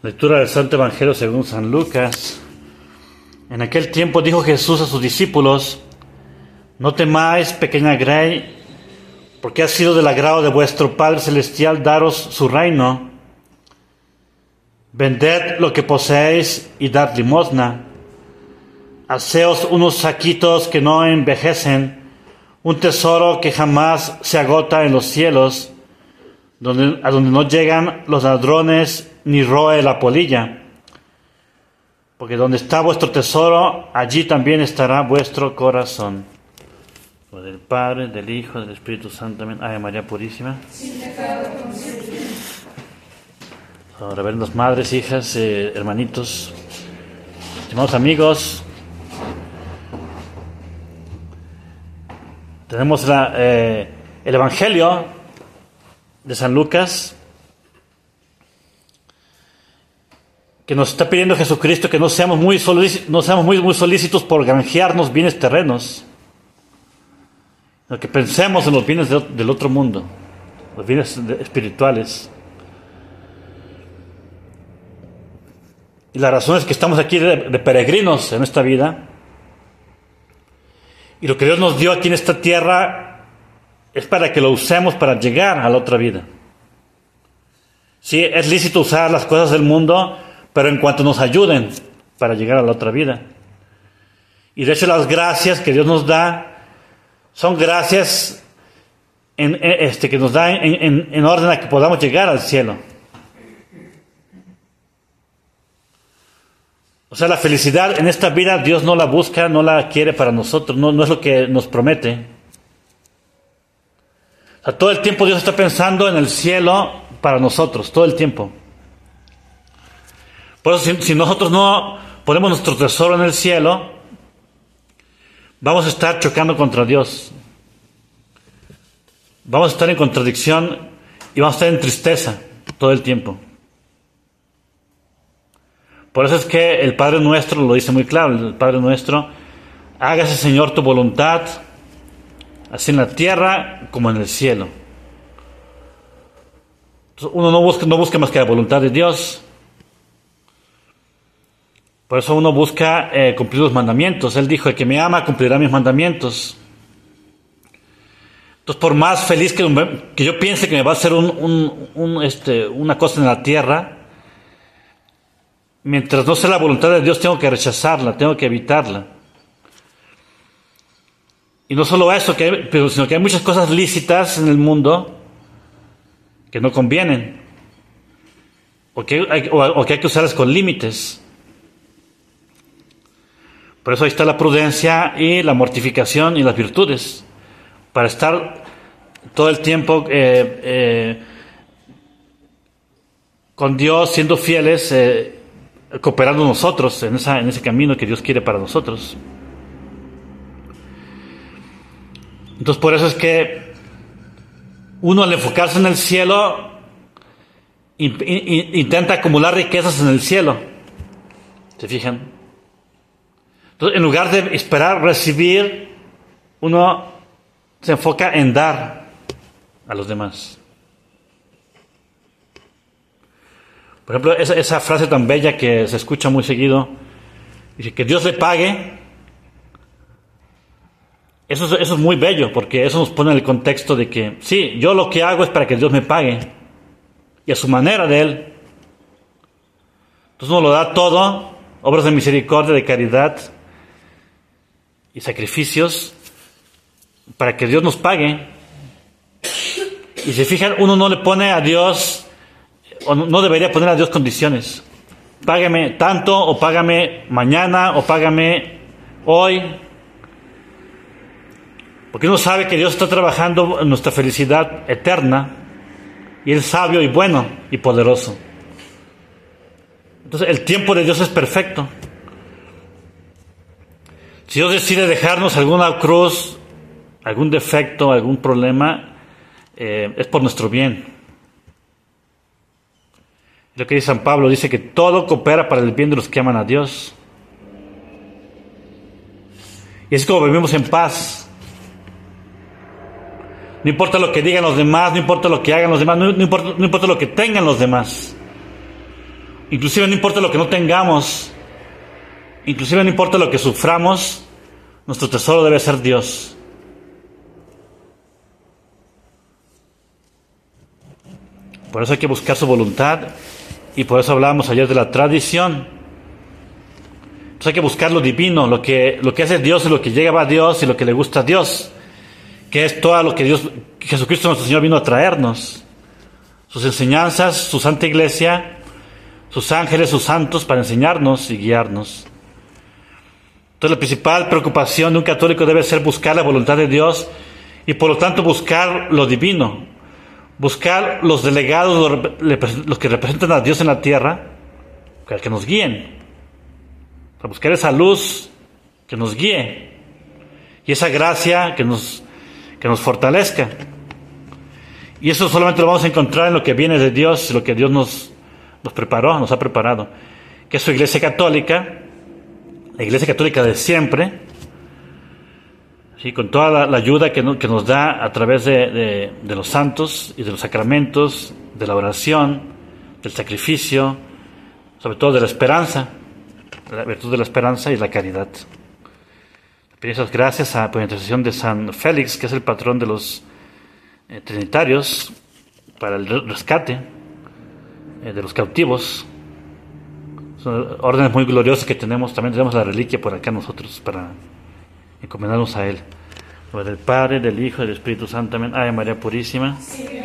Lectura del Santo Evangelio según San Lucas. En aquel tiempo dijo Jesús a sus discípulos: No temáis, pequeña grey, porque ha sido del agrado de vuestro Padre Celestial daros su reino. Vended lo que poseéis y dad limosna. Haceos unos saquitos que no envejecen, un tesoro que jamás se agota en los cielos, a donde no llegan los ladrones ni roe la polilla. Porque donde está vuestro tesoro, allí también estará vuestro corazón. Del Padre, del Hijo, del Espíritu Santo. Amén. Ave María Purísima. Reverendas madres, hijas, hermanitos, estimados amigos, tenemos el Evangelio de San Lucas, que nos está pidiendo Jesucristo que no seamos muy solícitos por granjearnos bienes terrenos, sino que pensemos en los bienes del otro mundo, los bienes espirituales. Y la razón es que estamos aquí de peregrinos en esta vida. Y lo que Dios nos dio aquí en esta tierra es para que lo usemos para llegar a la otra vida. Sí, es lícito usar las cosas del mundo, pero en cuanto nos ayuden para llegar a la otra vida. Y de hecho las gracias que Dios nos da son gracias que nos da en orden a que podamos llegar al cielo. O sea, la felicidad en esta vida Dios no la busca, no la quiere para nosotros, no es lo que nos promete. O sea, todo el tiempo Dios está pensando en el cielo para nosotros, todo el tiempo. Por eso si nosotros no ponemos nuestro tesoro en el cielo, vamos a estar chocando contra Dios. Vamos a estar en contradicción y vamos a estar en tristeza todo el tiempo. Por eso es que el Padre Nuestro lo dice muy claro, el Padre Nuestro: hágase, Señor, tu voluntad, así en la tierra como en el cielo. Entonces, uno no busca más que la voluntad de Dios. Por eso uno busca cumplir los mandamientos. Él dijo: el que me ama cumplirá mis mandamientos. Entonces, por más feliz que yo piense que me va a hacer una cosa en la tierra, mientras no sea la voluntad de Dios, tengo que rechazarla, tengo que evitarla. Y no solo eso, sino que hay muchas cosas lícitas en el mundo que no convienen, o que hay que usarlas con límites. Por eso ahí está la prudencia y la mortificación y las virtudes, para estar todo el tiempo con Dios, siendo fieles, cooperando nosotros en ese camino que Dios quiere para nosotros. Entonces, por eso es que uno, al enfocarse en el cielo, intenta acumular riquezas en el cielo. ¿Se fijan? Entonces, en lugar de esperar recibir, uno se enfoca en dar a los demás. Por ejemplo, esa frase tan bella que se escucha muy seguido, dice: que Dios le pague. Eso es muy bello, porque eso nos pone en el contexto de que, sí, yo lo que hago es para que Dios me pague, y a su manera de Él. Entonces uno lo da todo, obras de misericordia, de caridad y sacrificios, para que Dios nos pague. Y si fijan, uno no le pone a Dios, o no debería poner a Dios condiciones. Págame tanto, o págame mañana, o págame hoy. Porque uno sabe que Dios está trabajando en nuestra felicidad eterna, y Él es sabio y bueno y poderoso. Entonces el tiempo de Dios es perfecto. Si Dios decide dejarnos alguna cruz, algún defecto, algún problema, es por nuestro bien. Lo que dice San Pablo, dice que todo coopera para el bien de los que aman a Dios. Y así como vivimos en paz. No importa lo que digan los demás, no importa lo que hagan los demás, no importa lo que tengan los demás. Inclusive no importa lo que no tengamos, inclusive no importa lo que suframos, nuestro tesoro debe ser Dios. Por eso hay que buscar su voluntad, y por eso hablábamos ayer de la tradición. Entonces hay que buscar lo divino, lo que hace Dios y lo que llega a Dios y lo que le gusta a Dios, que es todo lo que Jesucristo nuestro Señor vino a traernos. Sus enseñanzas, su santa iglesia, sus ángeles, sus santos, para enseñarnos y guiarnos. Entonces la principal preocupación de un católico debe ser buscar la voluntad de Dios y por lo tanto buscar lo divino, buscar los delegados, los que representan a Dios en la tierra, para que nos guíen, para buscar esa luz que nos guíe y esa gracia que nos fortalezca. Y eso solamente lo vamos a encontrar en lo que viene de Dios, lo que Dios nos preparó, nos ha preparado, que es su iglesia católica, la iglesia católica de siempre, ¿sí? Con toda la ayuda que nos da a través de los santos y de los sacramentos, de la oración, del sacrificio, sobre todo de la esperanza, la virtud de la esperanza y la caridad. Pido esas gracias por la intercesión de San Félix, que es el patrón de los trinitarios, para el rescate de los cautivos. Son órdenes muy gloriosas que tenemos. También tenemos la reliquia por acá nosotros para encomendarnos a Él. En nombre del Padre, del Hijo y del Espíritu Santo. Amén. Ave María Purísima.